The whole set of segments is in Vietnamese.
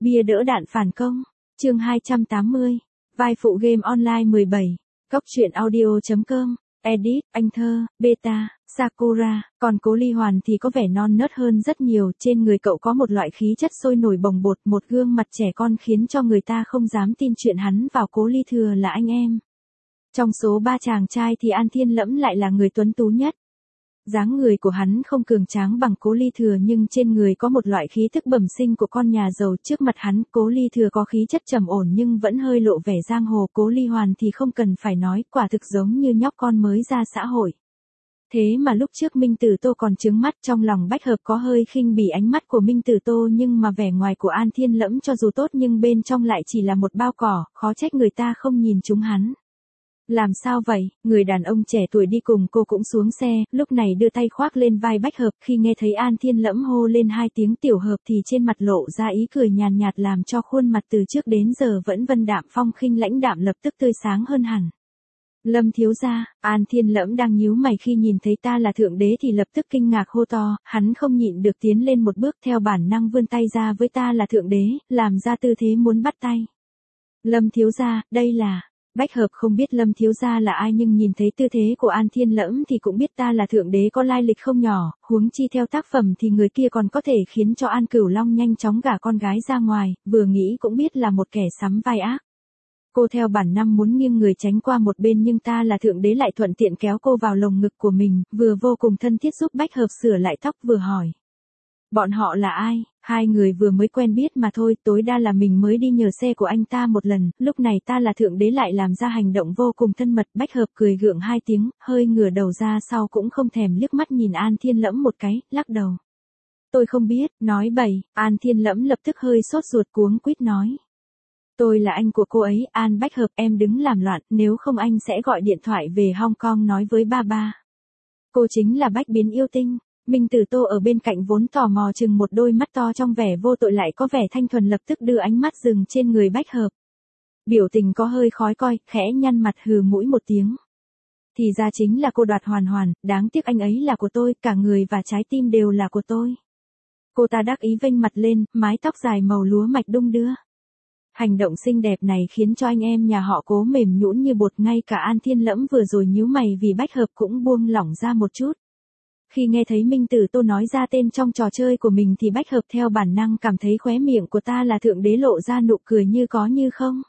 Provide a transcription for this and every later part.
Bia đỡ đạn phản công. Chương 280. Vai phụ game online 17. Cốc truyện audio.com. Edit, anh thơ, beta, Sakura. Còn Cố Ly Hoàn thì có vẻ non nớt hơn rất nhiều. Trên người cậu có một loại khí chất sôi nổi bồng bột, một gương mặt trẻ con khiến cho người ta không dám tin chuyện hắn và Cố Ly Thừa là anh em. Trong số ba chàng trai thì An Thiên Lẫm lại là người tuấn tú nhất. Dáng người của hắn không cường tráng bằng Cố Ly Thừa nhưng trên người có một loại khí thức bẩm sinh của con nhà giàu. Trước mặt hắn, Cố Ly Thừa có khí chất trầm ổn nhưng vẫn hơi lộ vẻ giang hồ. Cố Ly Hoàn thì không cần phải nói, quả thực giống như nhóc con mới ra xã hội. Thế mà lúc trước Minh Tử Tô còn trướng mắt, trong lòng Bách Hợp có hơi khinh bỉ ánh mắt của Minh Tử Tô, nhưng mà vẻ ngoài của An Thiên Lẫm cho dù tốt nhưng bên trong lại chỉ là một bao cỏ, khó trách người ta không nhìn trúng hắn. Làm sao vậy? Người đàn ông trẻ tuổi đi cùng cô cũng xuống xe, lúc này đưa tay khoác lên vai Bách Hợp. Khi nghe thấy An Thiên Lẫm hô lên hai tiếng Tiểu Hợp thì trên mặt lộ ra ý cười nhàn nhạt làm cho khuôn mặt từ trước đến giờ vẫn vân đạm phong khinh lãnh đạm lập tức tươi sáng hơn hẳn. Lâm thiếu gia. An Thiên Lẫm đang nhíu mày khi nhìn thấy ta là thượng đế thì lập tức kinh ngạc hô to, hắn không nhịn được tiến lên một bước theo bản năng vươn tay ra với ta là thượng đế, làm ra tư thế muốn bắt tay. Lâm thiếu gia, đây là... Bách Hợp không biết Lâm thiếu gia là ai nhưng nhìn thấy tư thế của An Thiên Lẫm thì cũng biết ta là thượng đế có lai lịch không nhỏ, huống chi theo tác phẩm thì người kia còn có thể khiến cho An Cửu Long nhanh chóng gả con gái ra ngoài, vừa nghĩ cũng biết là một kẻ sắm vai ác. Cô theo bản năng muốn nghiêng người tránh qua một bên nhưng ta là thượng đế lại thuận tiện kéo cô vào lồng ngực của mình, vừa vô cùng thân thiết giúp Bách Hợp sửa lại tóc vừa hỏi. Bọn họ là ai? Hai người vừa mới quen biết mà thôi, tối đa là mình mới đi nhờ xe của anh ta một lần, lúc này ta là thượng đế lại làm ra hành động vô cùng thân mật. Bách Hợp cười gượng hai tiếng, hơi ngửa đầu ra sau cũng không thèm liếc mắt nhìn An Thiên Lẫm một cái, lắc đầu. Tôi không biết, nói bậy. An Thiên Lẫm lập tức hơi sốt ruột cuống quýt nói. Tôi là anh của cô ấy. An Bách Hợp, em đứng làm loạn, nếu không anh sẽ gọi điện thoại về Hong Kong nói với ba ba. Cô chính là Bách Biến yêu tinh. Minh Tử Tô ở bên cạnh vốn tò mò chừng một đôi mắt to trong vẻ vô tội lại có vẻ thanh thuần lập tức đưa ánh mắt dừng trên người Bách Hợp. Biểu tình có hơi khó coi, khẽ nhăn mặt hừ mũi một tiếng. Thì ra chính là cô Đoạt Hoàn Hoàn, đáng tiếc anh ấy là của tôi, cả người và trái tim đều là của tôi. Cô ta đắc ý vênh mặt lên, mái tóc dài màu lúa mạch đung đưa. Hành động xinh đẹp này khiến cho anh em nhà họ Cố mềm nhũn như bột, ngay cả An Thiên Lẫm vừa rồi nhíu mày vì Bách Hợp cũng buông lỏng ra một chút. Khi nghe thấy Minh Tử Tô nói ra tên trong trò chơi của mình thì Bách Hợp theo bản năng cảm thấy khóe miệng của ta là thượng đế lộ ra nụ cười như có như không.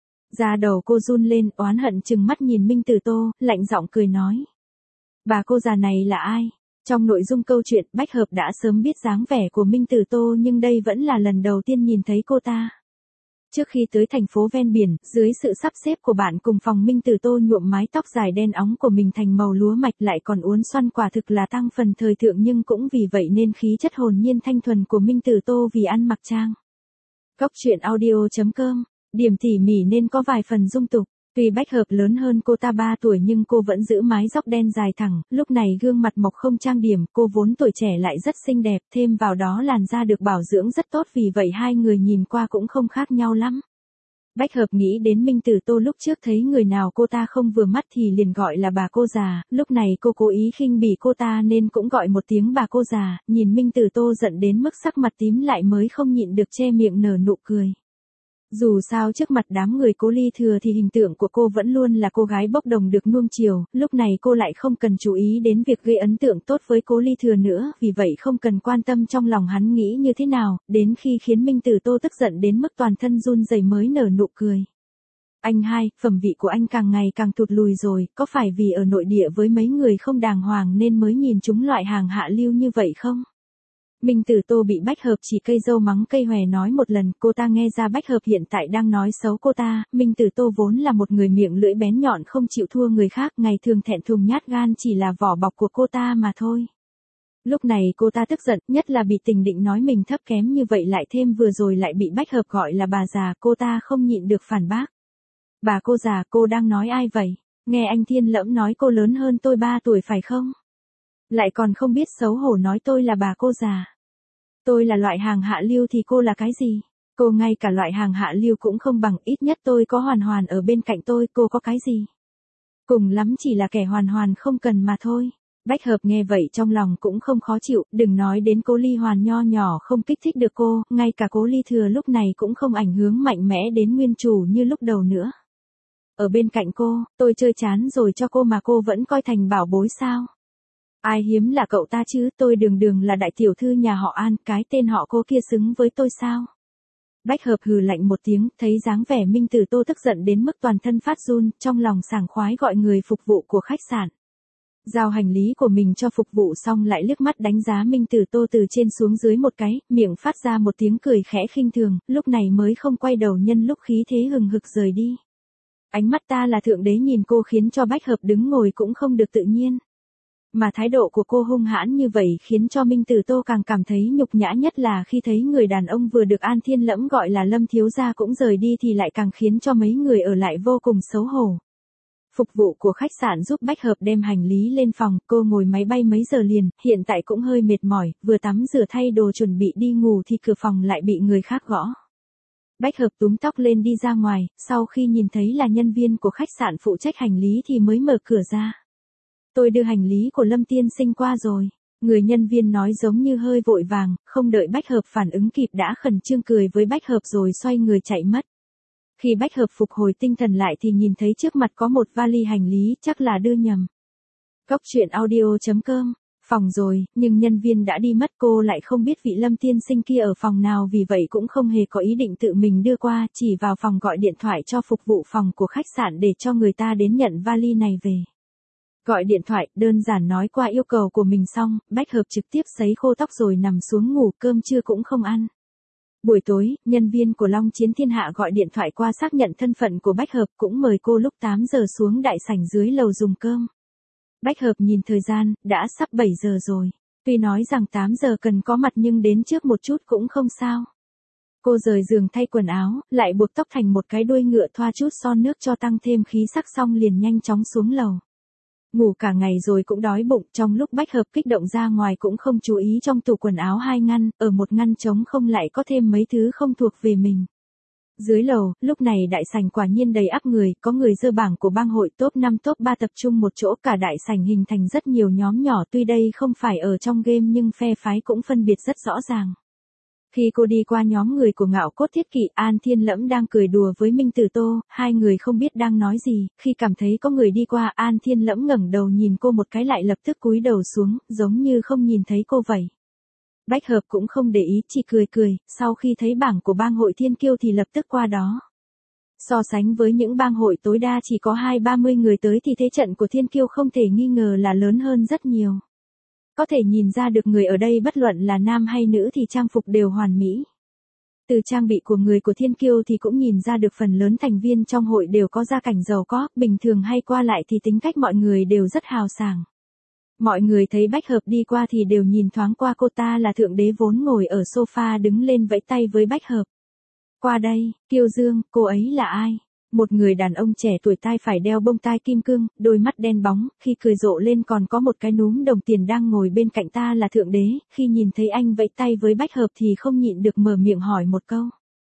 Da đầu cô run lên, oán hận chừng mắt nhìn Minh Tử Tô, lạnh giọng cười nói. Bà cô già này là ai? Trong nội dung câu chuyện, Bách Hợp đã sớm biết dáng vẻ của Minh Tử Tô nhưng đây vẫn là lần đầu tiên nhìn thấy cô ta. Trước khi tới thành phố ven biển, dưới sự sắp xếp của bạn cùng phòng, Minh Tử Tô nhuộm mái tóc dài đen óng của mình thành màu lúa mạch lại còn uốn xoăn, quả thực là tăng phần thời thượng nhưng cũng vì vậy nên khí chất hồn nhiên thanh thuần của Minh Tử Tô vì ăn mặc trang. Cốc truyện audio.com. Điểm tỉ mỉ nên có vài phần dung tục. Tuy Bách Hợp lớn hơn cô ta 3 tuổi nhưng cô vẫn giữ mái tóc đen dài thẳng, lúc này gương mặt mộc không trang điểm, cô vốn tuổi trẻ lại rất xinh đẹp, thêm vào đó làn da được bảo dưỡng rất tốt vì vậy hai người nhìn qua cũng không khác nhau lắm. Bách Hợp nghĩ đến Minh Tử Tô lúc trước thấy người nào cô ta không vừa mắt thì liền gọi là bà cô già, lúc này cô cố ý khinh bỉ cô ta nên cũng gọi một tiếng bà cô già, nhìn Minh Tử Tô giận đến mức sắc mặt tím lại mới không nhịn được che miệng nở nụ cười. Dù sao trước mặt đám người Cố Ly Thừa thì hình tượng của cô vẫn luôn là cô gái bốc đồng được nuông chiều, lúc này cô lại không cần chú ý đến việc gây ấn tượng tốt với Cố Ly Thừa nữa, vì vậy không cần quan tâm trong lòng hắn nghĩ như thế nào, đến khi khiến Minh Tử Tô tức giận đến mức toàn thân run rẩy mới nở nụ cười. Anh hai, phẩm vị của anh càng ngày càng tụt lùi rồi, có phải vì ở nội địa với mấy người không đàng hoàng nên mới nhìn chúng loại hàng hạ lưu như vậy không? Minh Tử Tô bị Bách Hợp chỉ cây dâu mắng cây hòe nói một lần, cô ta nghe ra Bách Hợp hiện tại đang nói xấu cô ta. Minh Tử Tô vốn là một người miệng lưỡi bén nhọn không chịu thua người khác, ngày thường thẹn thùng nhát gan chỉ là vỏ bọc của cô ta mà thôi. Lúc này cô ta tức giận, nhất là bị Tình Định nói mình thấp kém như vậy lại thêm vừa rồi lại bị Bách Hợp gọi là bà già, cô ta không nhịn được phản bác. Bà cô già, cô đang nói ai vậy? Nghe anh Thiên Lẫm nói cô lớn hơn tôi 3 tuổi phải không? Lại còn không biết xấu hổ nói tôi là bà cô già. Tôi là loại hàng hạ lưu thì cô là cái gì? Cô ngay cả loại hàng hạ lưu cũng không bằng, ít nhất tôi có Hoàn Hoàn ở bên cạnh tôi, cô có cái gì? Cùng lắm chỉ là kẻ hoàn hoàn không cần mà thôi. Bách hợp nghe vậy trong lòng cũng không khó chịu, đừng nói đến Cố Ly Hoàn nho nhỏ không kích thích được cô, ngay cả Cố Ly Thừa lúc này cũng không ảnh hưởng mạnh mẽ đến nguyên chủ như lúc đầu nữa. Ở bên cạnh cô, tôi chơi chán rồi cho cô mà cô vẫn coi thành bảo bối sao? Ai hiếm là cậu ta chứ, tôi đường đường là đại tiểu thư nhà họ An, cái tên họ cô kia xứng với tôi sao? Bách hợp hừ lạnh một tiếng, thấy dáng vẻ Minh Tử Tô tức giận đến mức toàn thân phát run, trong lòng sảng khoái gọi người phục vụ của khách sạn. Giao hành lý của mình cho phục vụ xong lại liếc mắt đánh giá Minh Tử Tô từ trên xuống dưới một cái, miệng phát ra một tiếng cười khẽ khinh thường, lúc này mới không quay đầu nhân lúc khí thế hừng hực rời đi. Ánh mắt ta là thượng đế nhìn cô khiến cho Bách hợp đứng ngồi cũng không được tự nhiên. Mà thái độ của cô hung hãn như vậy khiến cho Minh Tử Tô càng cảm thấy nhục nhã, nhất là khi thấy người đàn ông vừa được An Thiên Lẫm gọi là Lâm thiếu gia cũng rời đi thì lại càng khiến cho mấy người ở lại vô cùng xấu hổ. Phục vụ của khách sạn giúp Bách hợp đem hành lý lên phòng, cô ngồi máy bay mấy giờ liền, hiện tại cũng hơi mệt mỏi, vừa tắm rửa thay đồ chuẩn bị đi ngủ thì cửa phòng lại bị người khác gõ. Bách hợp túm tóc lên đi ra ngoài, sau khi nhìn thấy là nhân viên của khách sạn phụ trách hành lý thì mới mở cửa ra. Tôi đưa hành lý của Lâm tiên sinh qua rồi. Người nhân viên nói giống như hơi vội vàng, không đợi Bách hợp phản ứng kịp đã khẩn trương cười với Bách hợp rồi xoay người chạy mất. Khi Bách hợp phục hồi tinh thần lại thì nhìn thấy trước mặt có một vali hành lý, chắc là đưa nhầm. Cốc truyện audio.com, phòng rồi, nhưng nhân viên đã đi mất, cô lại không biết vị Lâm tiên sinh kia ở phòng nào, vì vậy cũng không hề có ý định tự mình đưa qua, chỉ vào phòng gọi điện thoại cho phục vụ phòng của khách sạn để cho người ta đến nhận vali này về. Gọi điện thoại, đơn giản nói qua yêu cầu của mình xong, Bách hợp trực tiếp sấy khô tóc rồi nằm xuống ngủ, cơm trưa cũng không ăn. Buổi tối, nhân viên của Long Chiến Thiên Hạ gọi điện thoại qua xác nhận thân phận của Bách hợp, cũng mời cô lúc 8 giờ xuống đại sảnh dưới lầu dùng cơm. Bách hợp nhìn thời gian, đã sắp 7 giờ rồi. Tuy nói rằng 8 giờ cần có mặt nhưng đến trước một chút cũng không sao. Cô rời giường thay quần áo, lại buộc tóc thành một cái đuôi ngựa, thoa chút son nước cho tăng thêm khí sắc xong liền nhanh chóng xuống lầu. Ngủ cả ngày rồi cũng đói bụng, trong lúc Bách hợp kích động ra ngoài cũng không chú ý trong tủ quần áo 2 ngăn, ở một ngăn trống không lại có thêm mấy thứ không thuộc về mình. Dưới lầu, lúc này đại sảnh quả nhiên đầy ắp người, có người dơ bảng của bang hội top 5 top 3 tập trung một chỗ, cả đại sảnh hình thành rất nhiều nhóm nhỏ, tuy đây không phải ở trong game nhưng phe phái cũng phân biệt rất rõ ràng. Khi cô đi qua nhóm người của Ngạo Cốt Thiết Kỵ, An Thiên Lẫm đang cười đùa với Minh Tử Tô, hai người không biết đang nói gì, khi cảm thấy có người đi qua, An Thiên Lẫm ngẩng đầu nhìn cô một cái lại lập tức cúi đầu xuống, giống như không nhìn thấy cô vậy. Bách hợp cũng không để ý, chỉ cười cười, sau khi thấy bảng của bang hội Thiên Kiêu thì lập tức qua đó. So sánh với những bang hội tối đa chỉ có 20-30 người tới thì thế trận của Thiên Kiêu không thể nghi ngờ là lớn hơn rất nhiều. Có thể nhìn ra được người ở đây bất luận là nam hay nữ thì trang phục đều hoàn mỹ. Từ trang bị của người của Thiên Kiêu thì cũng nhìn ra được phần lớn thành viên trong hội đều có gia cảnh giàu có, bình thường hay qua lại thì tính cách mọi người đều rất hào sảng. Mọi người thấy Bách hợp đi qua thì đều nhìn thoáng qua cô ta là thượng đế vốn ngồi ở sofa đứng lên vẫy tay với Bách hợp. Qua đây, Kiêu Dương, cô ấy là ai? Một người đàn ông trẻ tuổi tai phải đeo bông tai kim cương, đôi mắt đen bóng, khi cười rộ lên còn có một cái núm đồng tiền đang ngồi bên cạnh ta là thượng đế, khi nhìn thấy anh vẫy tay với Bách hợp thì không nhịn được mở miệng hỏi một câu.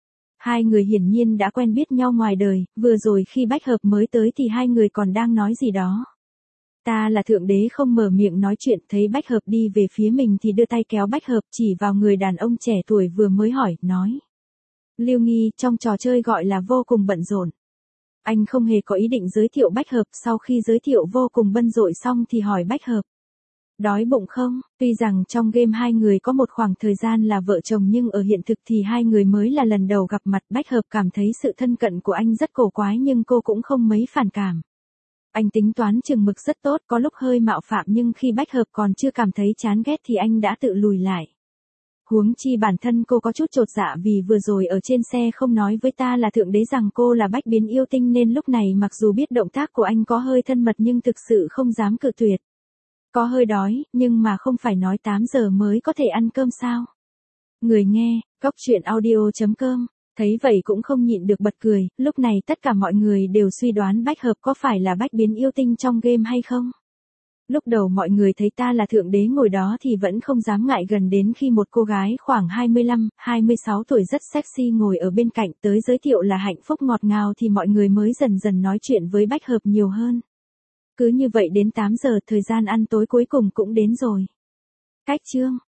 Hai người hiển nhiên đã quen biết nhau ngoài đời, vừa rồi khi Bách hợp mới tới thì hai người còn đang nói gì đó. Ta là thượng đế không mở miệng nói chuyện, thấy Bách hợp đi về phía mình thì đưa tay kéo Bách hợp chỉ vào người đàn ông trẻ tuổi vừa mới hỏi, nói. Lưu Nghi, trong trò chơi gọi là vô cùng bận rộn. Anh không hề có ý định giới thiệu Bách hợp, sau khi giới thiệu vô cùng bận rộn xong thì hỏi Bách hợp. Đói bụng không? Tuy rằng trong game hai người có một khoảng thời gian là vợ chồng nhưng ở hiện thực thì hai người mới là lần đầu gặp mặt. Bách hợp cảm thấy sự thân cận của anh rất cổ quái nhưng cô cũng không mấy phản cảm. Anh tính toán chừng mực rất tốt, có lúc hơi mạo phạm nhưng khi Bách hợp còn chưa cảm thấy chán ghét thì anh đã tự lùi lại. Huống chi bản thân cô có chút chột dạ vì vừa rồi ở trên xe không nói với ta là thượng đế rằng cô là bách biến yêu tinh nên lúc này mặc dù biết động tác của anh có hơi thân mật nhưng thực sự không dám cự tuyệt. Có hơi đói, nhưng mà không phải nói 8 giờ mới có thể ăn cơm sao? Người nghe, cốc truyện audio.com, thấy vậy cũng không nhịn được bật cười, lúc này tất cả mọi người đều suy đoán Bách hợp có phải là bách biến yêu tinh trong game hay không? Lúc đầu mọi người thấy ta là thượng đế ngồi đó thì vẫn không dám ngại gần, đến khi một cô gái khoảng 25, 26 tuổi rất sexy ngồi ở bên cạnh tới giới thiệu là hạnh phúc ngọt ngào thì mọi người mới dần dần nói chuyện với Bách hợp nhiều hơn. Cứ như vậy đến 8 giờ thời gian ăn tối cuối cùng cũng đến rồi. Cách chương